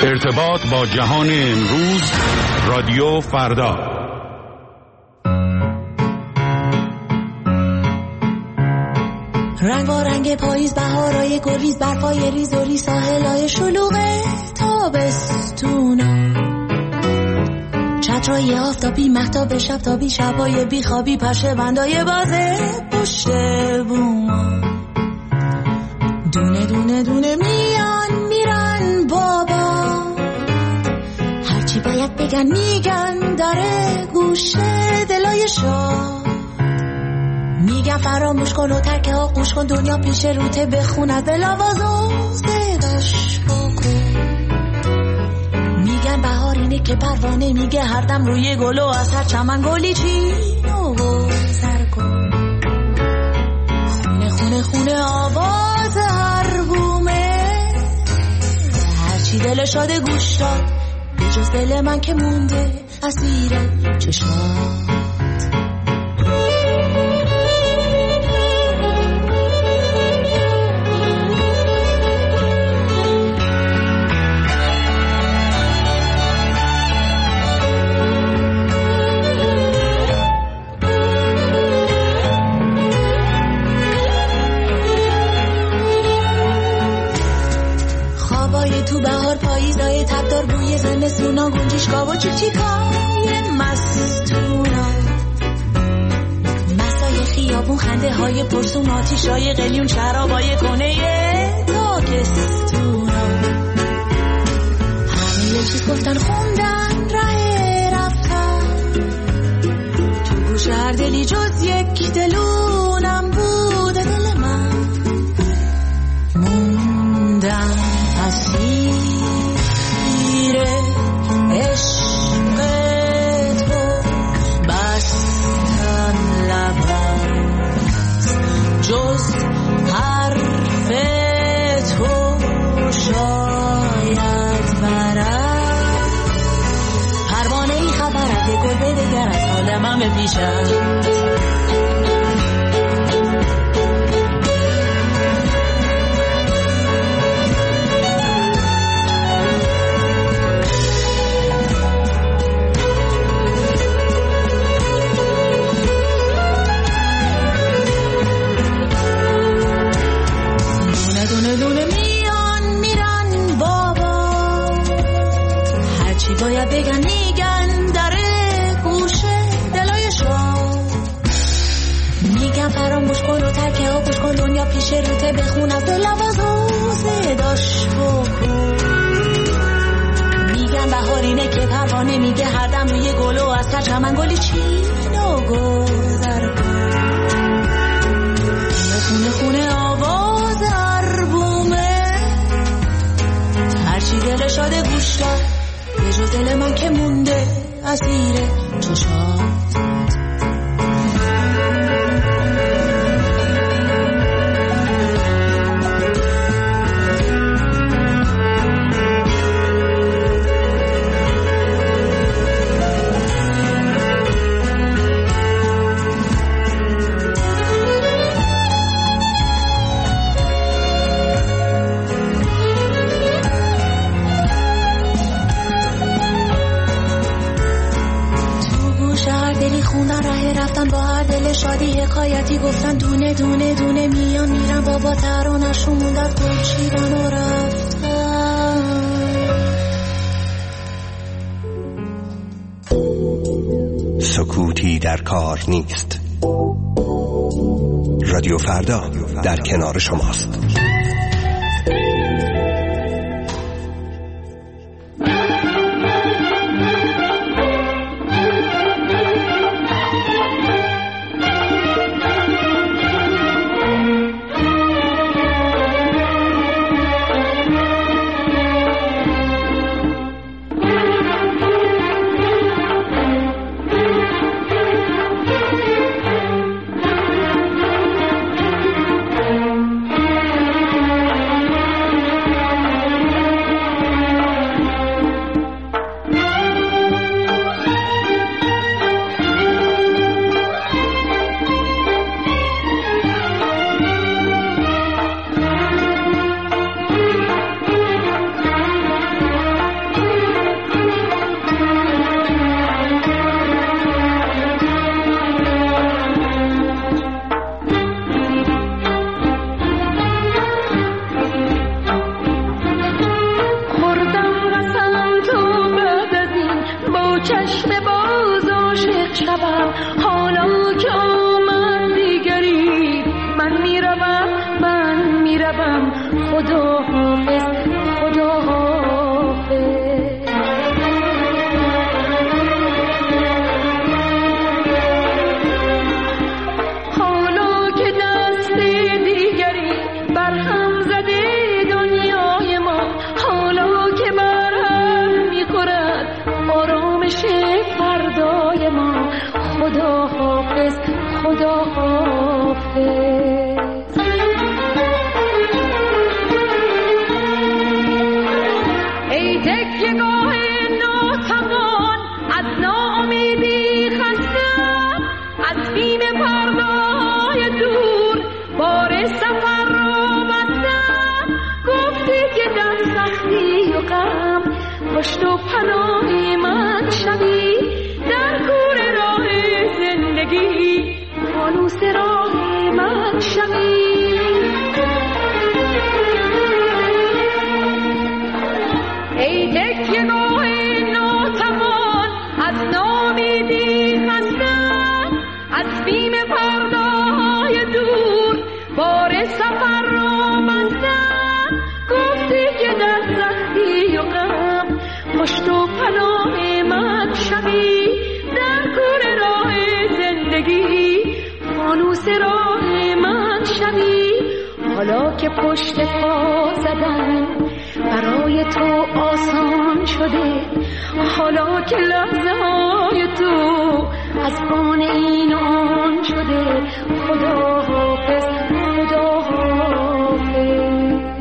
ارتباط با جهان امروز، رادیو فردا. رنگ و رنگ پاییز، بهارای گلیز، برفای ریز و ریز، ساحلای شلوغ تابستونا، چترای آفتابی، مهتاب شبتابی، شبای بیخوابی، پشه بندای بازه پشت بوما، دونه دونه دونه میان میرن بابا، هرچی باید بگن میگن، داره گوشه دلای شاه، میگن فراموش کن و ترک آغوش کن، دنیا پیش روته بخوند بلاواز و صداش بکن، میگن بهار اینه که پروانه میگه هر دم روی گل و از هر چمن گلی چین و سر کن، خونه خونه خونه آواز هر بومه، هرچی دل شاده گوش داد، به جز دل من که مونده اسیر چشمات. تو بهار پاییزای تبدار، بوی زمستونا، گنجشگاه و چیکای مستونا، مسای خیابون، خنده های پرسون، آتیشای قلیون، شرابای کنه تاکستونا، همه یه چیز گفتن خوندن ره رفتن، تو گوش هر دلی جز یک دلونم بوده دل من، موندم اسیر عشق تو، بستم لبت جز حرف تو شاید برد، پروانه ای خبرت گل بدگر از حالم همه پیشم، دونه دونه میان میرن بابا، هرچی باید بگن میگن، داره گوشه دلای شما، میگن فراموش کن و ترک آغوش کن، دنیا پیش روته بخون از لواز و صداش بکن، میگن بهار اینه که پروانه میگه هر دم روی گل و از هر چمن گلی چین و گذر کن، خونه خونه آواز هر بومه، هرچی دل شاده گوش داد، به جز دل من که مونده اسیر چشات. خوندن ره رفتن با هر دل شادی حکایتی گفتن، دونه دونه دونه میان میرن بابا، ترانه‌شون موندن گل چیدن و رفتن. سکوتی در کار نیست. رادیو فردا در کنار شماست. چشم باز عاشق شوم، حالا که آمد دیگری من میروم خدا حافظ خدا حافظ. حالا که دست دیگری برهم زده دنیای ما، حالا که برهم میخورد آرامش فردای ما، خدا حافظ خدا حافظ. ای تکیه‌گاه ناتوان از ناامیدی خستم، از بیم پردای دور بار سفر را بستم. گفتی که در سختی و غم پشت و پناه من شوی، در کور راه زندگی فانوس راه من شوی. ای تکیه‌گاه ناتوان از ناامیدی خستم، از بیم پردای دور بار سفر را بستم. گفتی که در سختی و غم پشت و پناه من شوی، در کور راه زندگی فانوس راه من شوی. حالا که پشت پا زدن برای تو آسان شده، حالا که لحظه های تو از آن این آن شده، خدا حافظ خدا حافظ.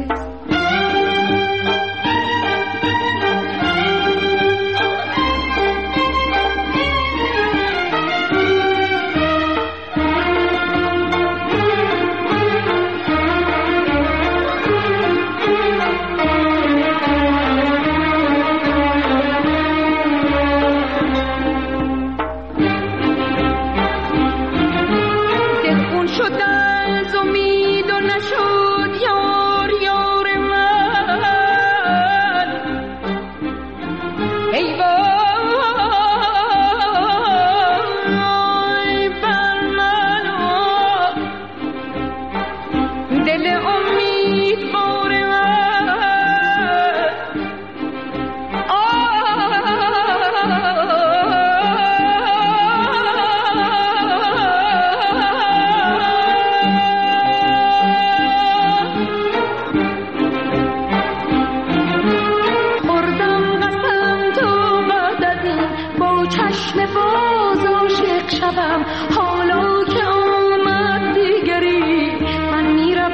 حالا که آمد دیگری من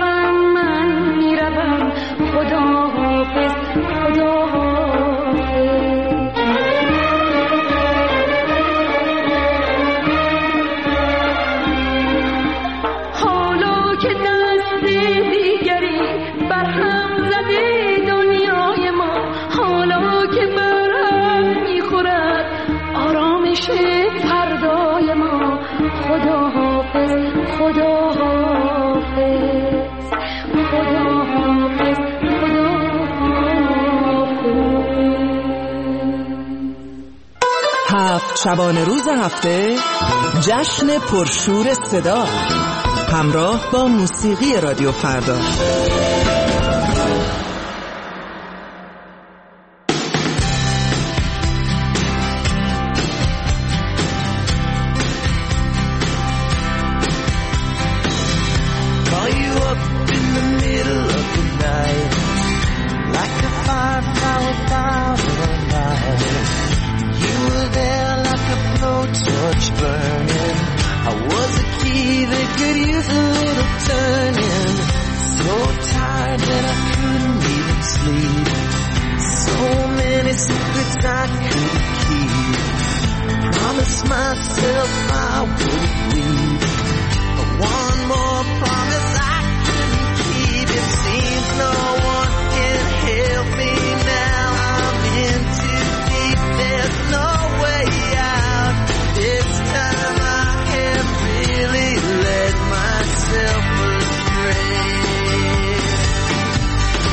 میروم خدا حافظ خدا حافظ. حالا که دست دیگری برهم زده دنیای ما، حالا که برهم میخورد آرامش فردای ما، خدا حافظ خدا حافظ خدا حافظ خدا حافظ. هفت شبانه روز هفته جشن پرشور صدا همراه با موسیقی رادیو فردا.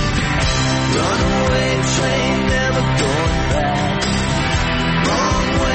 Runaway train never going back. Wrong way.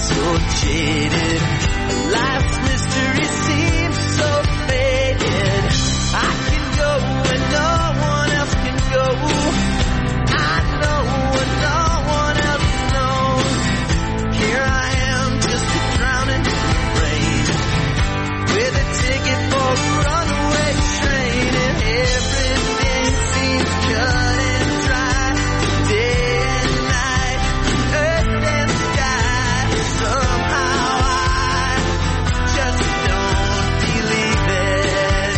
so jaded. Life's mystery seems so faded. I can go where no one else can go. I know what no one else knows. Here I am, just a drowning in the rain, with a ticket for a runaway train, and everything seems cut and dry, day and night, earth and sky. Somehow I just don't believe it.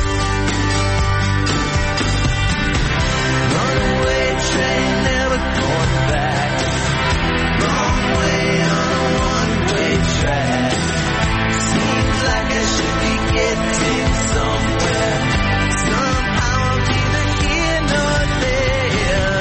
Runaway train, never going back. Wrong way on a one-way track. Seems like I should be getting somewhere. Somehow I'm neither here nor there.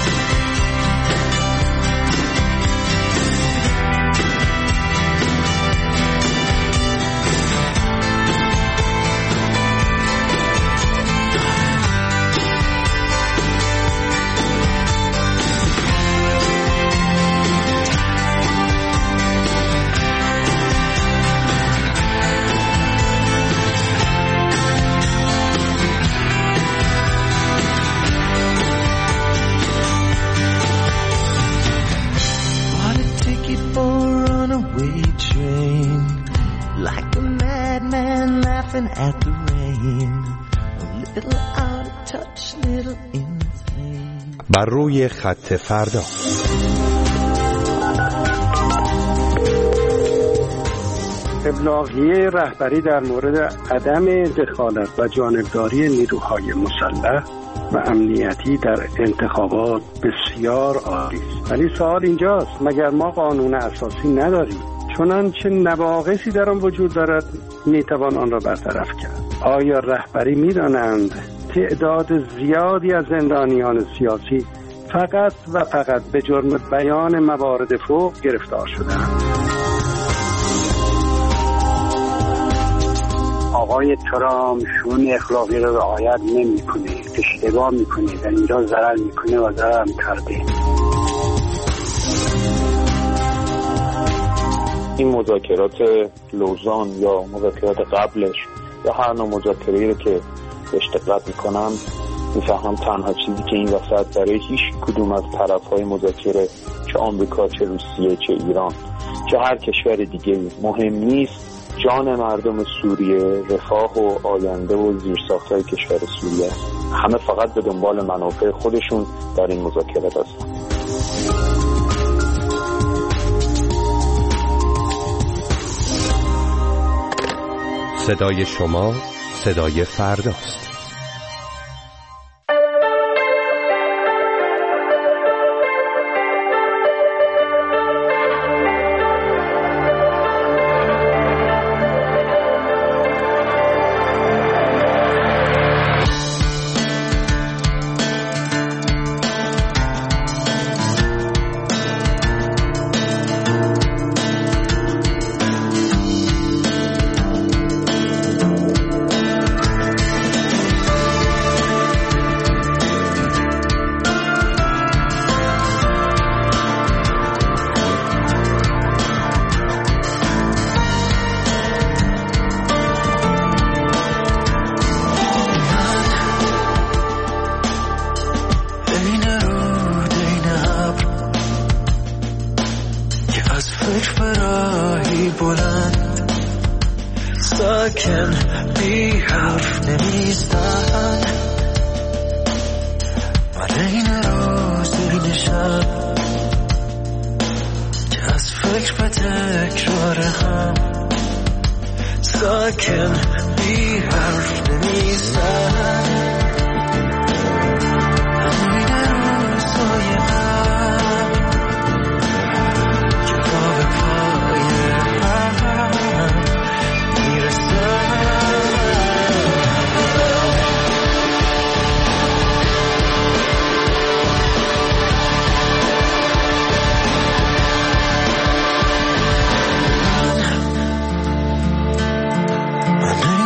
Bought a ticket for a runaway train, like a madman laughing at the rain. A little out of touch, little insane. بر روی خط فردا. ابلاغیه رهبری در مورد عدم دخالت و جانبداری نیروهای مسلح و امنیتی در انتخابات بسیار عالی است. ولی سوال اینجاست، مگر ما قانون اساسی نداریم؟ چنانچه نواقصی در آن وجود دارد میتوان آن را برطرف کرد. آیا رهبری میدانند تعداد زیادی از زندانیان سیاسی فقط و فقط به جرم بیان موارد فوق گرفتار شدند؟ آقای ترامپ شون اخلاقی را رعایت نمی‌کنه، اشتباه می‌کنه، در اینجا ضرر می‌کنه و ضرر هم کرده. این مذاکرات لوزان یا مذاکرات قبلش یا هر نوع مذاکره‌ای رو که بهش دقت می‌کنم می‌فهمم تنها چیزی که این وسط برای هیچ کدوم از طرف‌های مذاکره، چه آمریکا، چه روسیه، چه ایران، چه هر کشور دیگه مهم نیست، جان مردم سوریه، رفاه و آینده و زیرساخت‌های کشور سوریه است. همه فقط به دنبال منافع خودشون در این مذاکرات هستند. صدای شما، صدای فرداست. ساکن بی حرف نمیستن من این روز این شب که از فکر به تکرار هم ساکن بی حرف نمیستن این روزهای هم که پا به پای هم میرسن من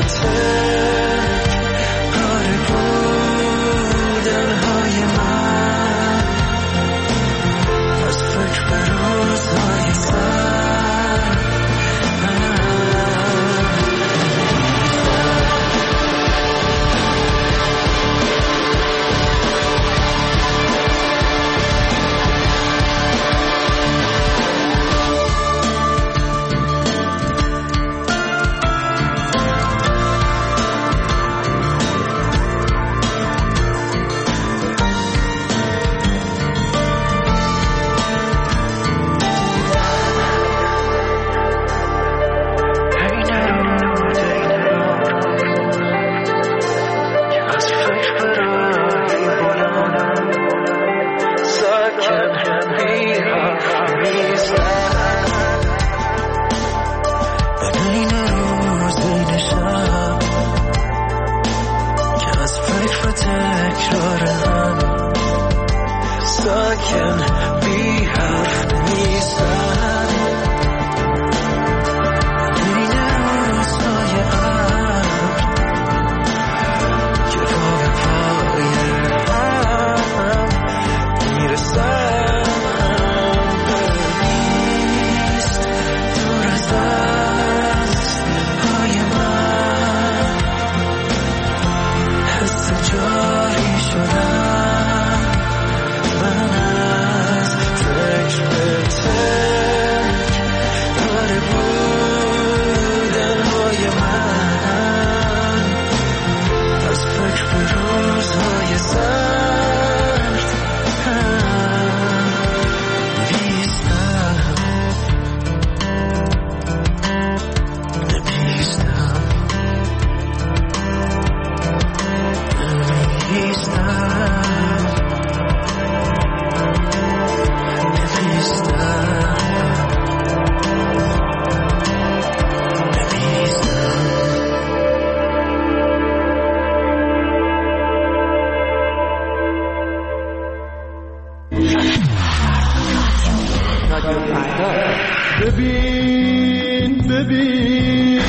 ببین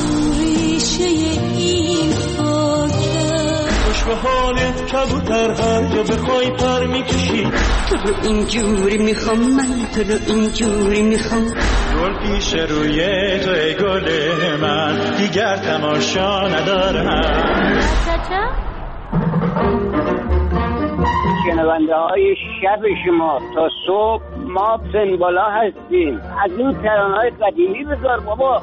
ریشه این خاکه خوش به حالت کبوتر هر جا بخوای پر میکشی تو رو اینجوری میخوام من تو رو اینجوری میخوام گل پیش روی تو ای گل من دیگر تماشا ندارم شنونده های شب شما تا صبح ما پنبالا هستیم از این ترانه‌های قدیمی بذار بابا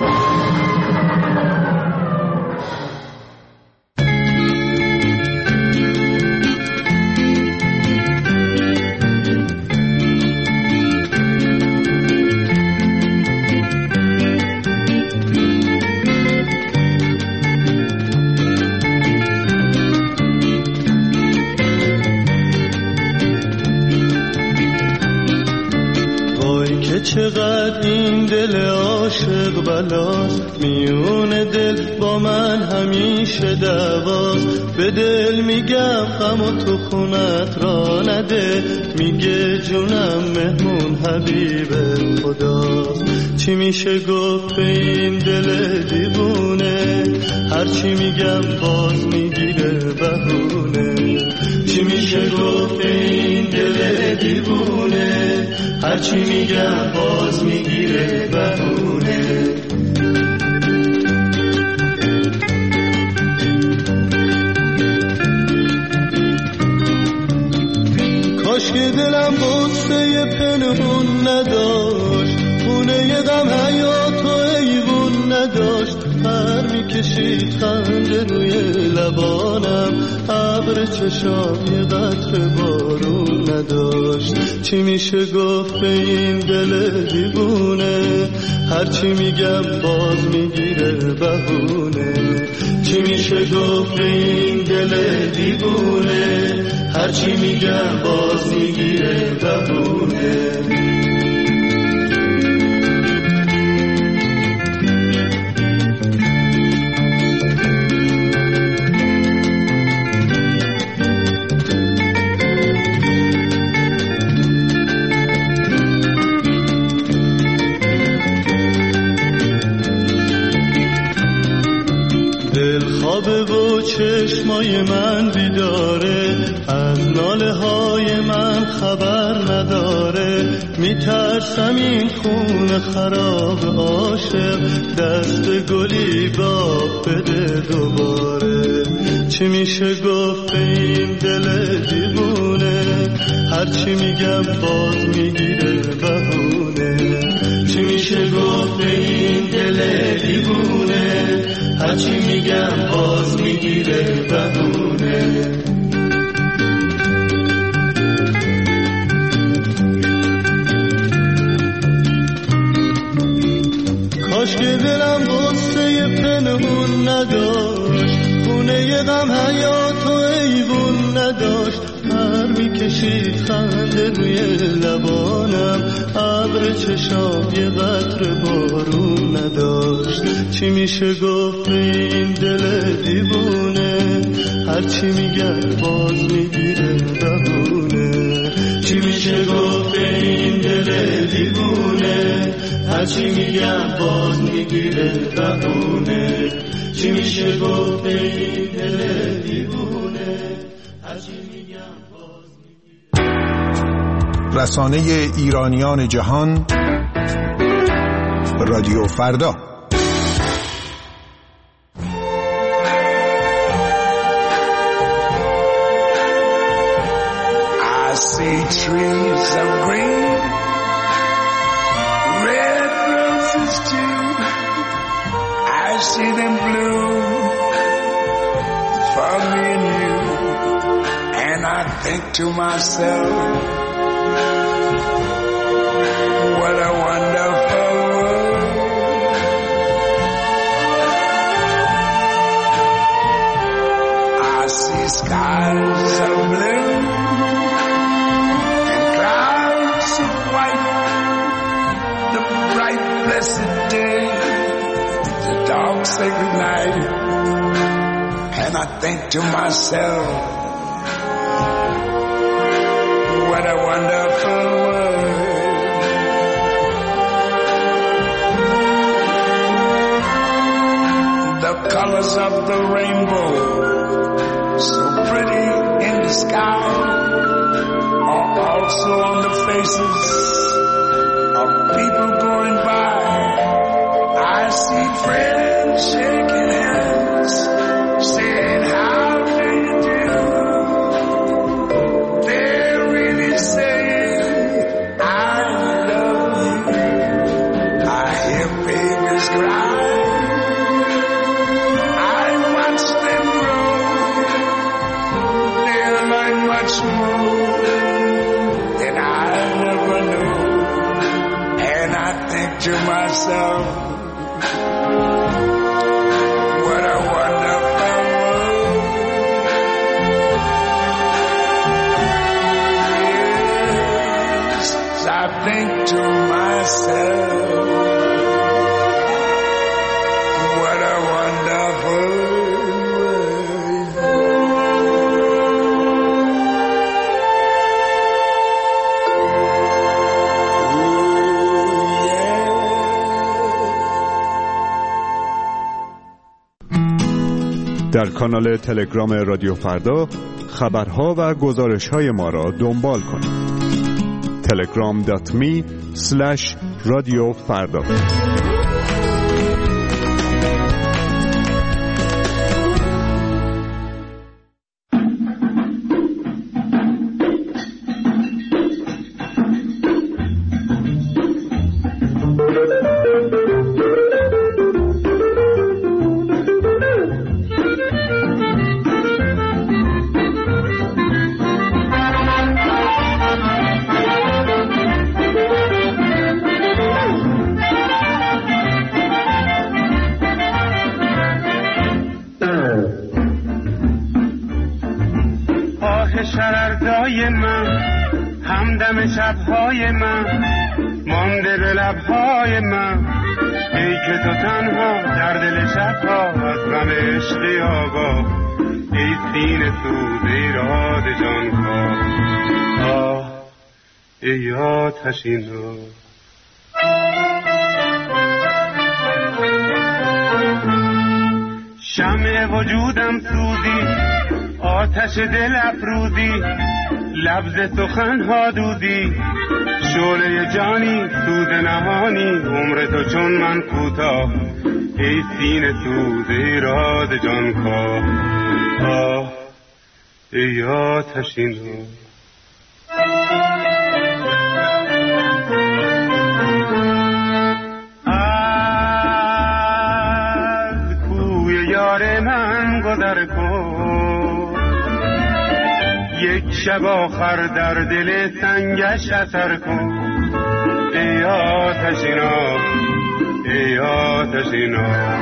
چقدر این دل عاشق بلاست میون دل با من همیشه دعواست به دل میگم غم و تو خونت را نده میگه جونم مهمون حبیب خداست چی میشه گفت به این دل دیوونه هرچی میگم باز میگیره بهونه چی میشه گفت به این دل دیوونه هرچی میگم باز میگیره بهونه کاش که دلم بسته پنهون نداشت خونه ی غم حیات و ایوون نداشت پر میکشید خنده روی لبانم ابر چشام یه قطره بارون نداشت چی میشه گفت به این دل دیوونه هرچی میگم باز میگیره بهونه چی میشه گفت به این دل دیوونه هرچی میگم باز میگیره بهونه دل خوابه و چشمای من بیداره، از ناله های من خبر نداره. میترسم این خون خراب عاشق دست گلی باب بده دوباره. چی میشه گفت به این دل دیوونه، هرچی میگم باز میگیره بهونه. چی میشه گفت به این دل دیوونه، هرچی میگم باز میگیره بهونه. کاش که دلم غصه پنهون نداشت، خونه غم حیات و ایوون نداشت. پر میکشید خنده روی لبانم، ابر چشام یه قطره بارون نداشت. چی میشه گفت به این دل دیوونه، هرچی میگم باز میگیره بهونه. چی میشه گفت به این دل دیوونه، هرچی میگم باز میگیره بهونه. چی میشه گفت به این دل دیوونه، هرچی میگم باز میگیره. رسانه ایرانیان جهان، رادیو فردا. I see trees of green, red roses too. I see them bloom for me and you. And I think to myself, what a wonderful world. I see skies of blue and clouds of white, the bright blessed day, the dark sacred night. And I think to myself, what a wonderful world. The colors of the rainbow, so pretty in the sky, are also on the faces of people going by. I see friends shaking hands, saying how do you do. They're really saying I love you. I hear babies cry, I watch them grow. They'll learn much more than I never knew. And I think to myself, what a wonderful world. Yes, I think to myself, what a wonderful در کانال تلگرام رادیو فردا خبرها و گزارش‌های ما را دنبال کنید. telegram.me/رادیو فردا. شرردای من، همدم شبهای من، مانده به لبهای من. ای که تو تنها در دل شبها از غم عشقی آگاه، ای سینه سوز ایراد جانکاه. آه ای آتشینا، شمع وجودم سوزی، آتش دل افروزی، لبز سخنها دودی، شعله جانی سوز نهانی، عمر تو چون من کوتاه، ای سینه سوز ای راز جان خواه، آه ای آتشین از کوی یار من گذر کن، یک شب آخر در دل سنگش اثر کن، ای آتشینا ای آتشینا.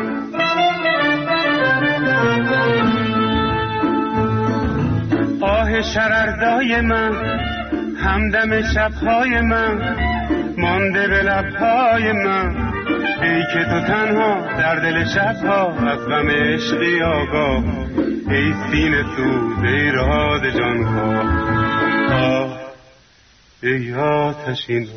آه شرردای من، همدم شبهای من، مانده به لبهای من، ای که تو تنها در دل شبها از غم عشقی آگاه، ای سینه سوز ای راز جان خواه، آه ای آتشین.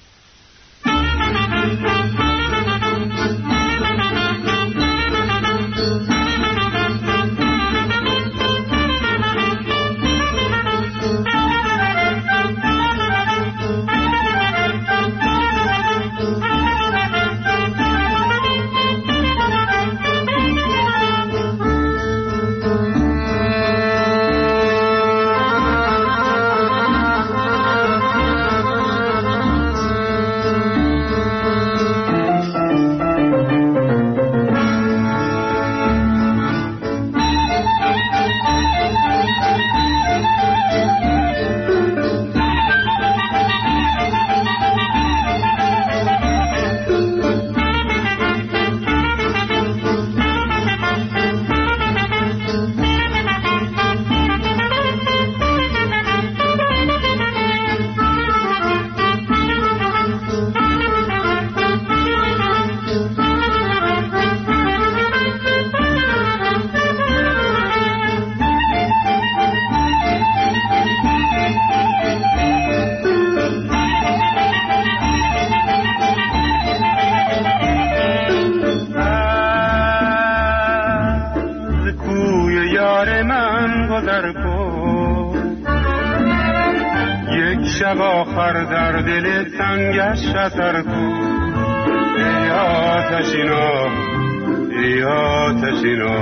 شب آخر در دل سنگش اثر کن، ای آتشینا ای آتشینا.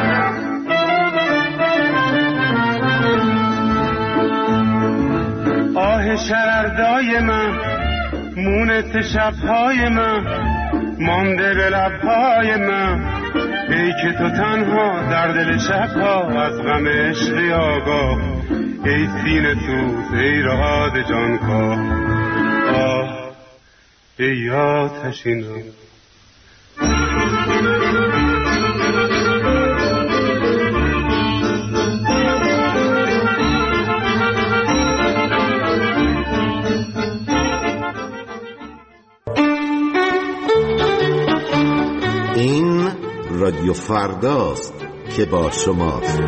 آه شرردای من، مونت شبهای من، مانده به لبهای من، ای که تو تنها در دل شبها از غم عشقی آگاه، ای سینه سوز ای راز جان خواه، آه ای آتشین. این رادیو فرداست که با شماست.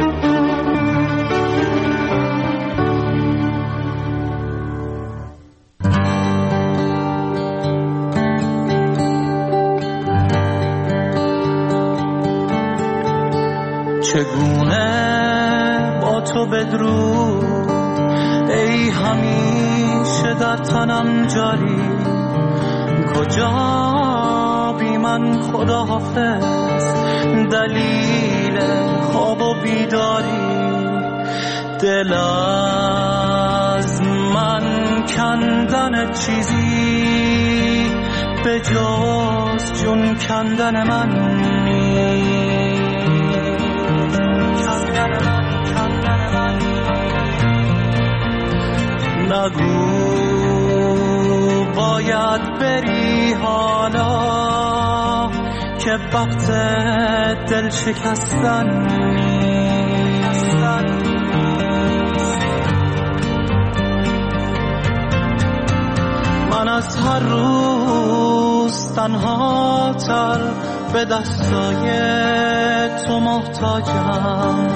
چگونه با تو بدرود ای همیشه در تنم جاری، کجا بی من خدا حافظ دلیل خواب و بیداری، دل از من کندن چیزی به جز جون کندن من نیست. نگو باید بری حالا که وقت دل شکستن نیست. من از هر روز تنها تر به دستای تو محتاجم،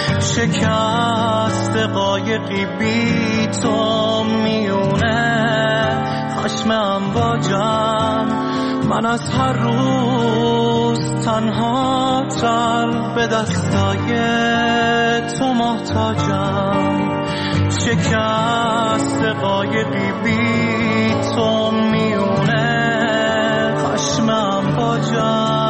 شکست قایقی بی تو میونه خشم امواجم. من از هر روز روز تنها تر به دستای تو محتاجم. شکست قایقی بی تو میونه خشمم باجم.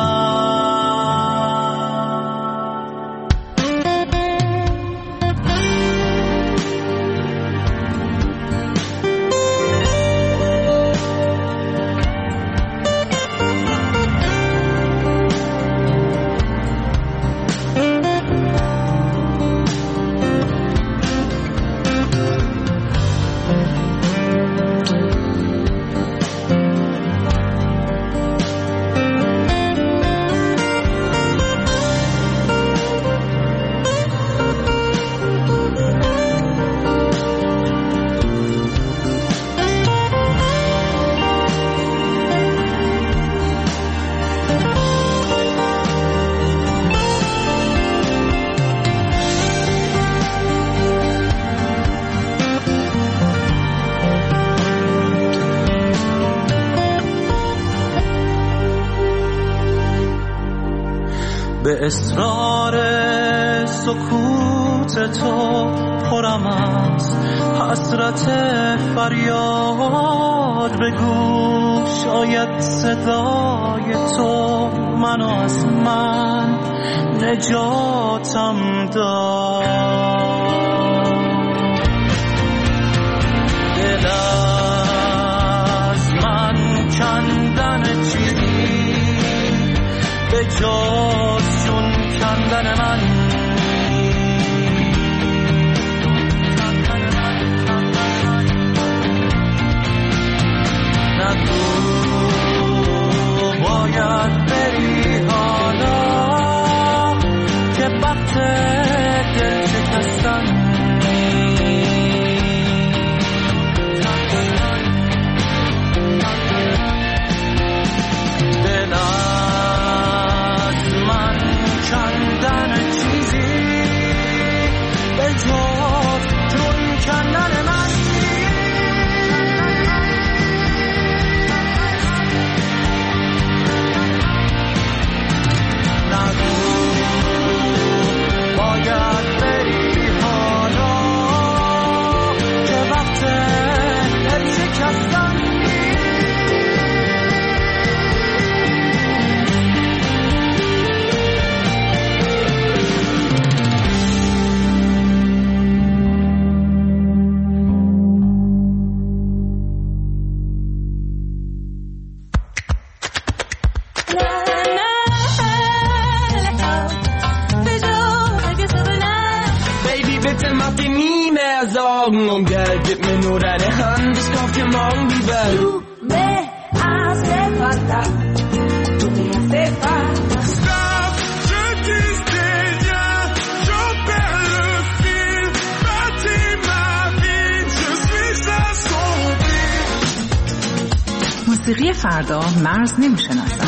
به اصرار سکوت تو پرم از حسرت فریاد. بگو شاید صدای تو منو از من نجاتم داد. دل از من کندن چیزی به جز چون کندن من. نگو باید بری حالا که وقت دل شکستن. Und Geld, gib mir nur deine Hand, ich kauf dir morgen die Welt. Du me hace falta, tú me hace falta. Stop, je disais rien, je perds le fil, bâtis ma vie, je suis assombri. موسیقی فردا مرز نمیشناسد.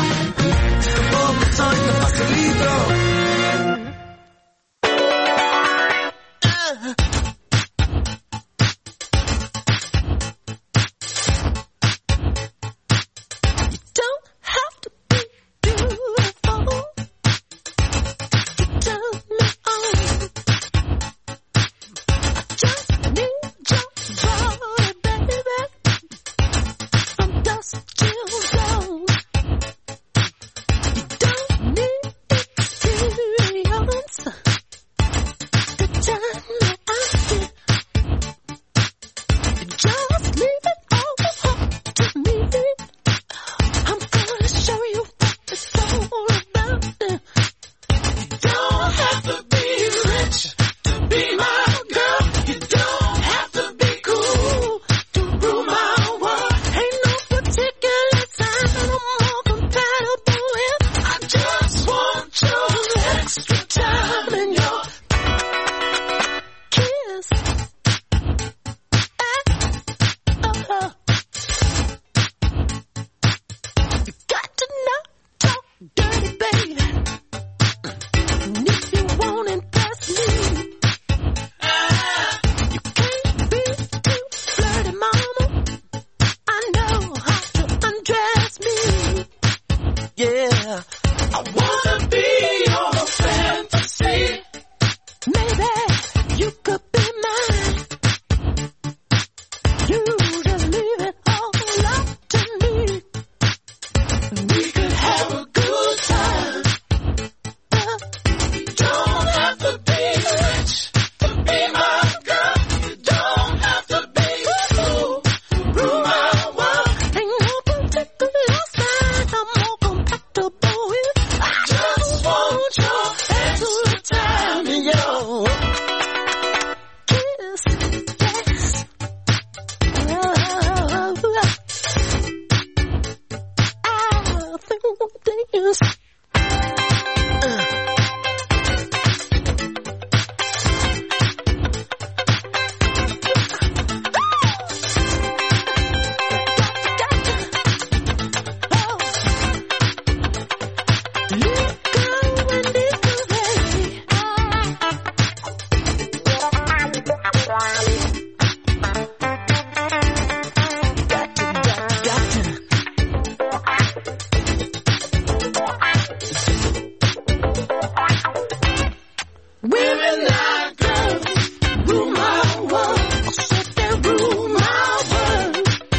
Women like girls rule my world. Said they rule my world.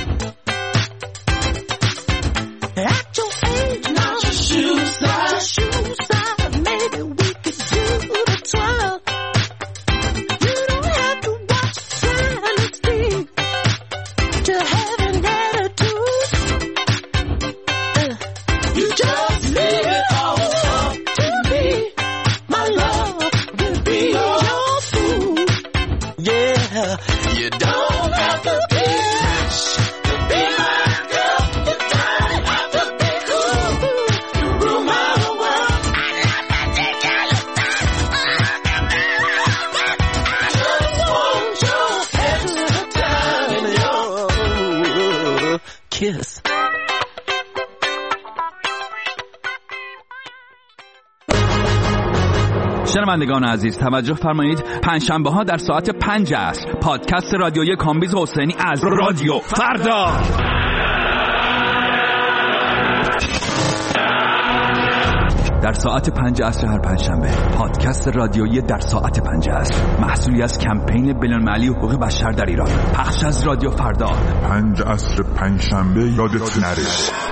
At your age now, your shoes size, maybe we could do the twirl. You don't have to watch fantasy to have an attitude. You just leave it all up to me. My love will be your food. Yeah, you don't have to be rich to be my girl. You don't have to be cool to rule my world. I love that thing, girl. I just want your extra time and your kiss. شنوندگان عزیز توجه فرمایید، پنجشنبه ها در ساعت 5 عصر پادکست رادیویی کامبیز حسینی از رادیو فردا. در ساعت 5 عصر هر پنجشنبه پادکست رادیویی در ساعت 5 عصر، محصولی از کمپین بین‌المللی حقوق بشر در ایران، پخش از رادیو فردا. 5 عصر پنجشنبه یادت نره.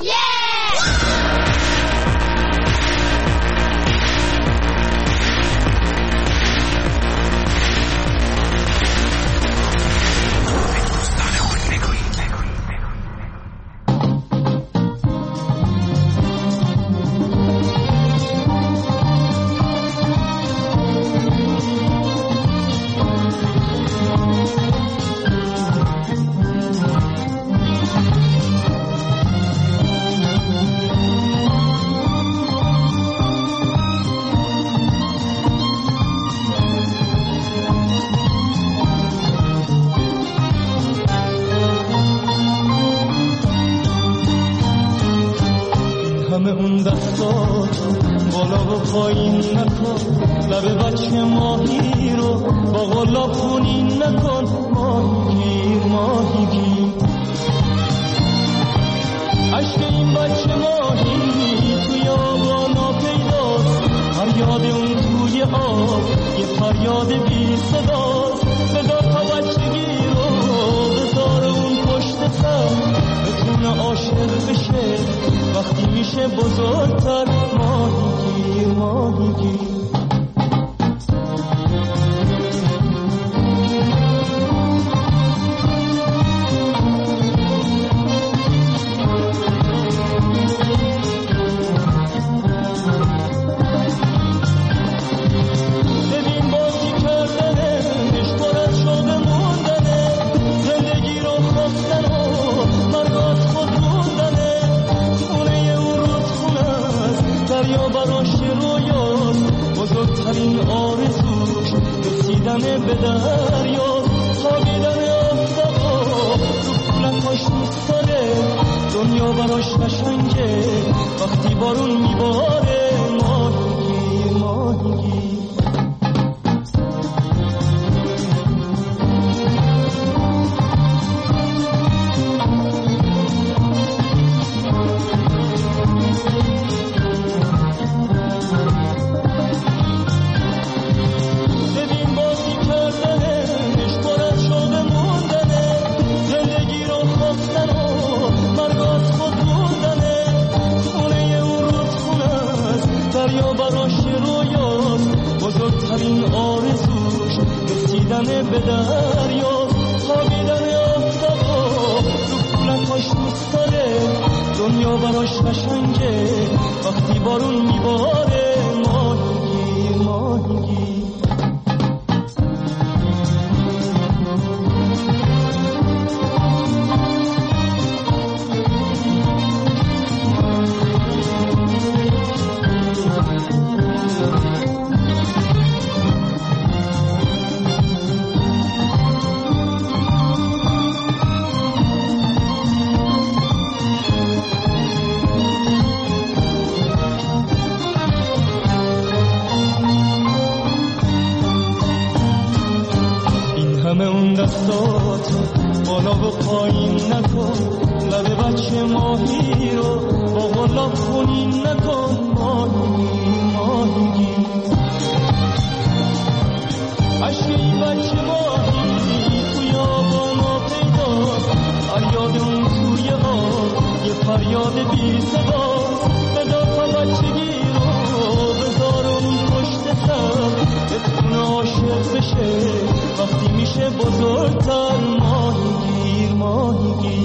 دستاتو بالا و پایین نکن، لب بچه ماهی رو با غلاف خونین نکن. ماهی ماهی فریاد بی صدا بذار تا بچگی رو بذار اون پشت سر بتونه عاشق بشه وقتی میشه بزرگتر ماهیگیر ماهیگیر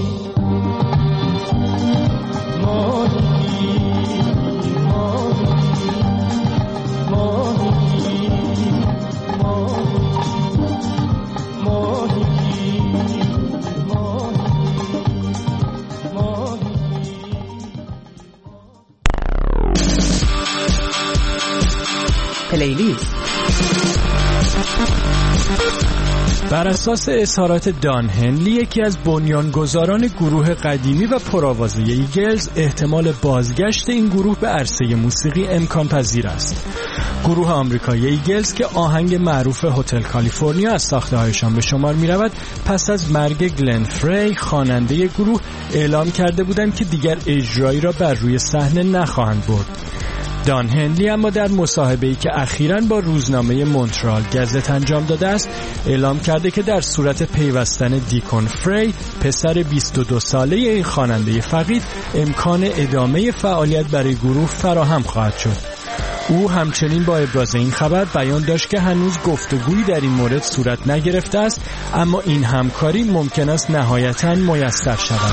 پلیلیست. بر اساس اظهارات دان هنلی، یکی از بنیانگذاران گروه قدیمی و پرآوازه ایگلز، احتمال بازگشت این گروه به عرصه موسیقی امکان پذیر است. گروه آمریکایی ایگلز که آهنگ معروف هتل کالیفرنیا از ساخته‌هایشان به شمار می‌رود، پس از مرگ گلن فری خواننده گروه اعلام کرده بودند که دیگر اجرایی را بر روی صحنه نخواهند برد. دان هنلی اما در مصاحبه‌ای که اخیراً با روزنامه مونترال گزت انجام داده است، اعلام کرده که در صورت پیوستن دیکون فری، پسر 22 ساله این خواننده فقید، امکان ادامه فعالیت برای گروه فراهم خواهد شد. او همچنین با ابراز این خبر بیان داشت که هنوز گفتگویی در این مورد صورت نگرفته است، اما این همکاری ممکن است نهایتاً میسر شود.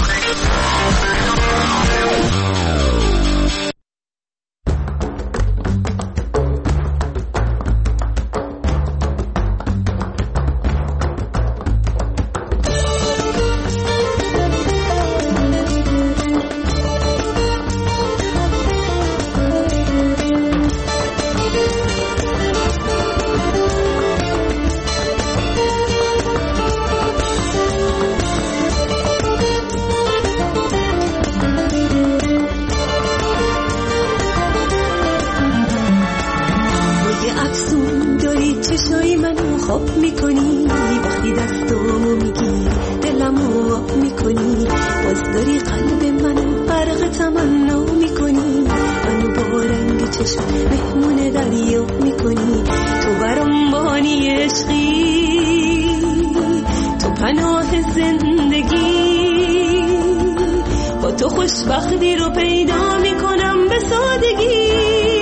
خوشبختی رو پیدا میکنم به سادگی،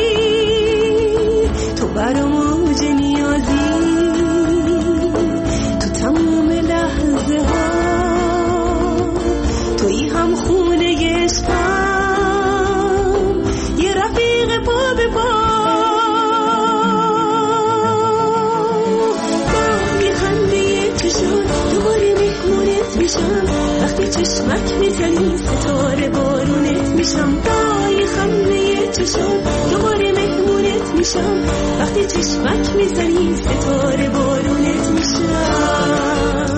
تو برام اوج نیازی، تو تموم لحظه ها توی هم خونه عشقم، یه رفیق پا به پا. با میخنده چشم دوباره مهمونت میشم، وقتی چشمک میزنی ستاره بارونت میشم. دای خنده چشم دوباره مهمونت میشم، وقتی چشمک میزنی ستاره بارونت میشم.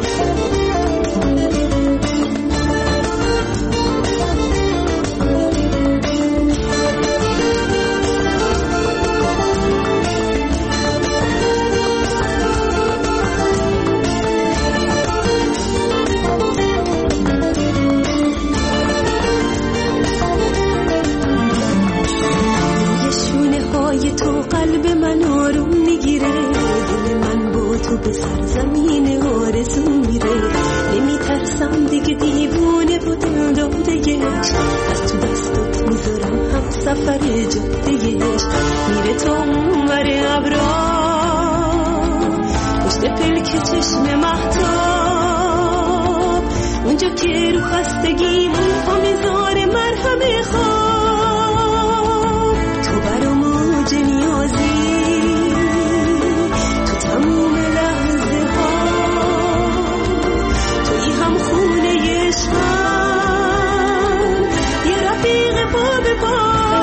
تو قلب من آروم میگیره، دل من با تو به سرزمین آرزو میره. نمیترسم دیگه دیوونه و دل دادهش، از تو دستت میذارم هم سفر جادهش. میره تا اونور ابرا پشت پلک چشم مهتاب، اونجا که رو خستگیمون پا میذاره مرهم خواب. تو برام اوج نیازی، تو تموم لحظه ها توی هم خونه عشقم، یه رفیق پا به پا.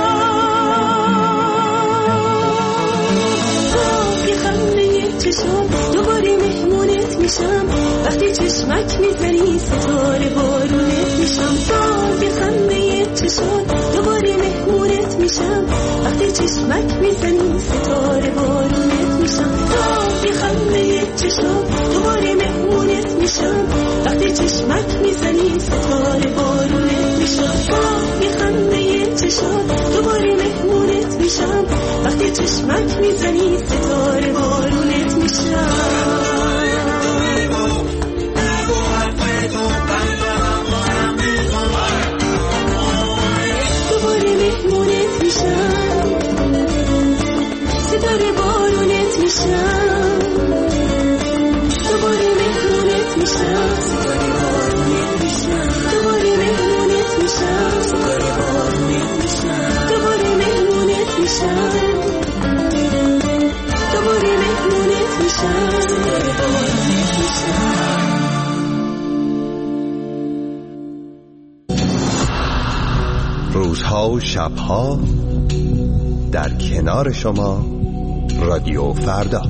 یه خنده چشم دوباره مهمونت میشم، وقتی چشمک میزنی ستاره بارونت میشم. یه خنده چشم دوباره مهمونت میشم، وقتی چشمک میزنی ستاره بارونت میشم. یه خنده چشم دوباره مهمونت میشم، وقتی چشمک میزنی ستاره بارونت میشم. یه خنده چشم دوباره مهمونت میشم، وقتی چشمک میزنی ستاره بارونت میشم. روزها و شبها در کنار شما رادیو فردا.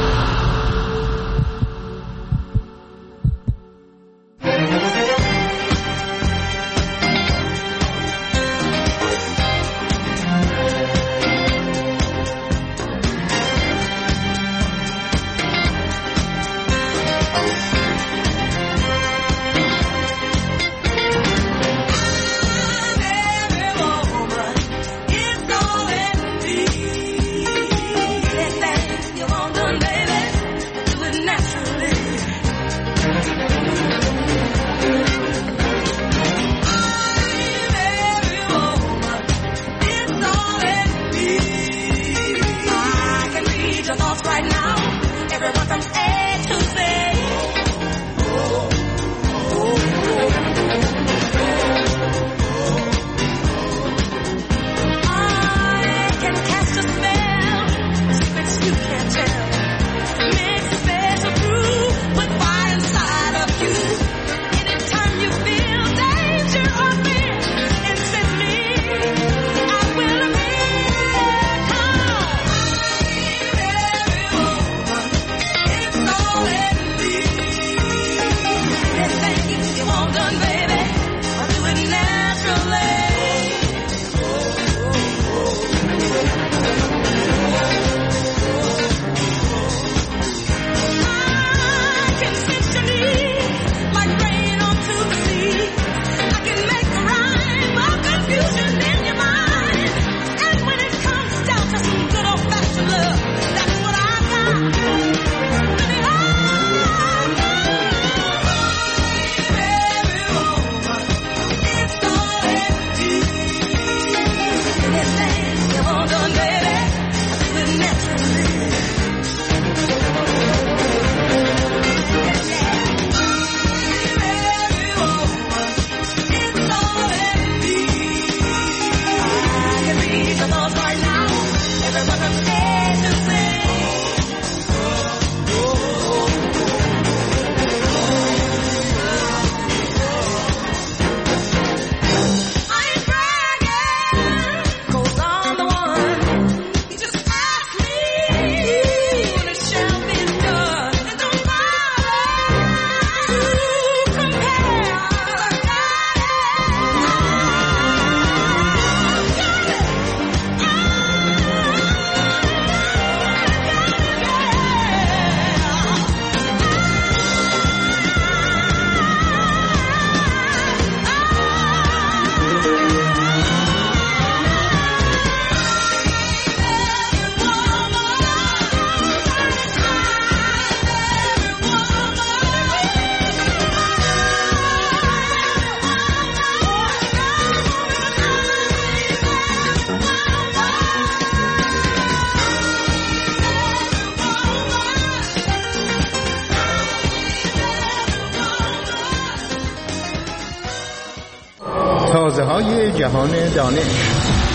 تازه‌های جهان دانش.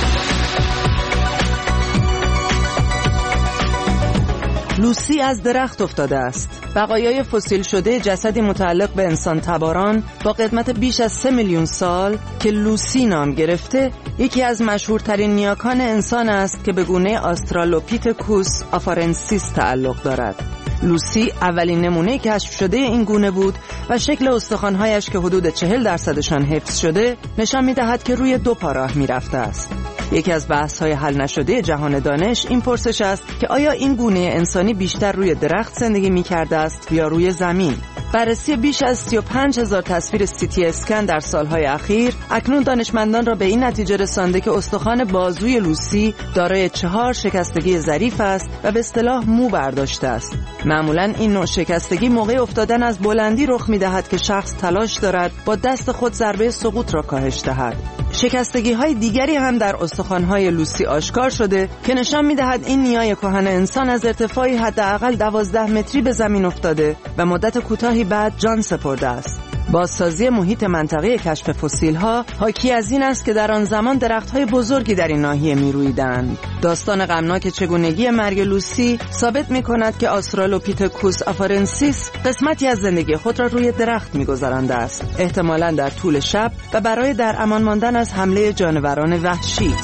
لوسی از درخت افتاده است. بقایای فسیل شده جسدی متعلق به انسان تباران با قدمت بیش از 3 میلیون سال که لوسی نام گرفته، یکی از مشهورترین نیاکان انسان است که به گونه آسترالوپیتکوس آفارنسیس تعلق دارد. لوسی اولین نمونه کشف شده این گونه بود و شکل استخوان‌هایش که حدود 40% حفظ شده نشان می‌دهد که روی 2 پا راه می‌رفته است. یکی از بحث‌های حل نشده جهان دانش این پرسش است که آیا این گونه انسانی بیشتر روی درخت زندگی می‌کرده است یا روی زمین؟ بررسی بیش از 35,000 تصویر سیتی اسکن در سالهای اخیر اکنون دانشمندان را به این نتیجه رسانده که استخوان بازوی لوسی دارای 4 شکستگی ظریف است و به اصطلاح مو برداشته است. معمولاً این نوع شکستگی موقع افتادن از بلندی رخ می‌دهد که شخص تلاش دارد با دست خود ضربه سقوط را کاهش دهد. شکستگی‌های دیگری هم در استخوان‌های لوسی آشکار شده که نشان می‌دهد این نیای کهن انسان از ارتفاعی حداقل 12 متری به زمین افتاده و مدت کوتاهی بعد جان سپرده است. بازسازی محیط منطقه کشف فسیل‌ها حاکی از این است که در آن زمان درخت‌های بزرگی در این ناحیه می‌رویدند. داستان غمناک چگونگی مرگ لوسی ثابت می‌کند که آسترالوپیتکوس آفارنسیس قسمتی از زندگی خود را روی درخت می‌گذرانده است، احتمالاً در طول شب و برای در امان ماندن از حمله جانوران وحشی.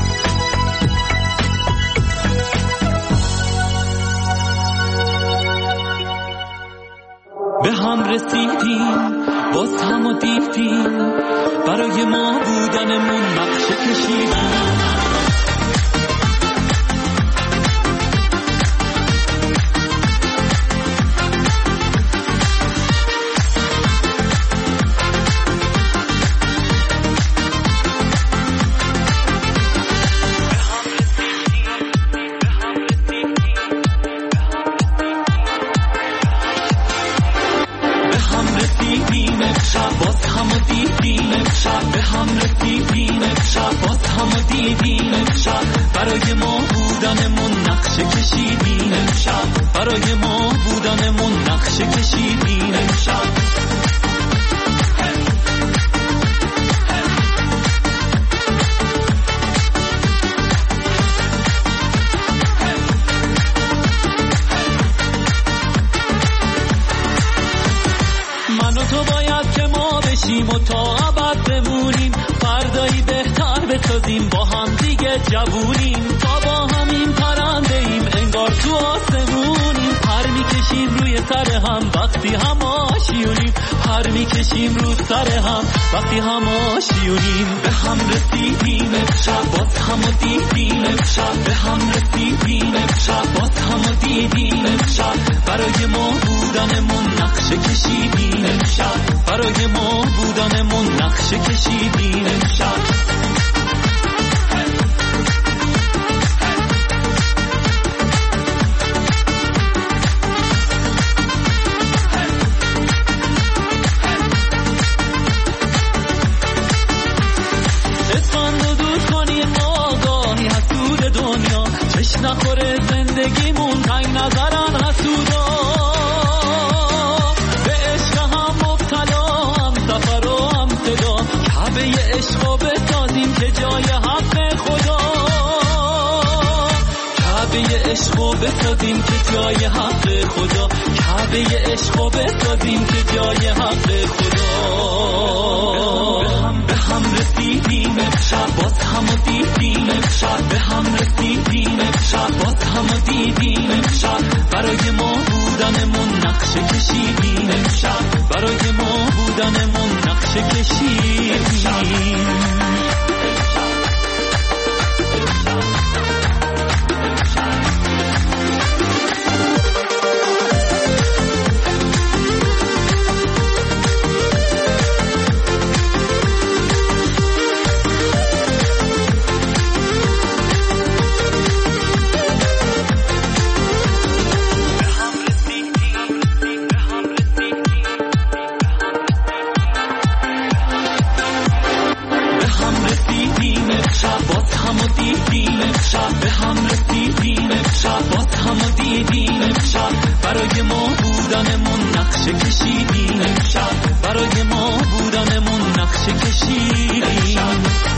به هم رسیدیم باز هم و دیدیم برای ما بودنمون نقشه کشیدیم. برای ما بودنمون نقشه کشیدیم امشب، برای ما بودنمون نقشه کشیدیم امشب. من و تو باید که ما بشیم و تا ابد بمونیم، فردایی بهتر بسازیم با هم دیگه جوونیم، تا با همین پرنده ایم انگار تو آسمونیم، پر میکشیم روی سر هم وقتی هم آشیونیم، پر میکشیم رو سر هم وقتی هم آشیونیم. به هم رسیدیم امشب باز هم و دیدیم امشب، به هم رسیدیم امشب باز هم و دیدیم امشب. برای ما بودنمون نقشه کشیدیم امشب، برای ما بودنمون نقشه کشیدیم امشب. نخوره زندگیمون تنگ نظرن حسودا، به عشق هم مبتلا هم سفر و هم صدا، کعبه عشقو بسازیم که جای حق خدا، کعبه عشقو بسازیم که جای حق خدا، کعبه عشقو بسازیم که جای حق خدا. به هم رسیدیم امشب باز هم و دیدیم امشب، به هم رسیدیم امشب باز هم و دیدیم امشب. برای ما بودنمون نقشه کشیدیم امشب، برای ما بودنمون نقشه کشیدیم. برای ما بودنمون نقشه کشیدیم امشب، برای ما بودنمون نقشه کشیدیم.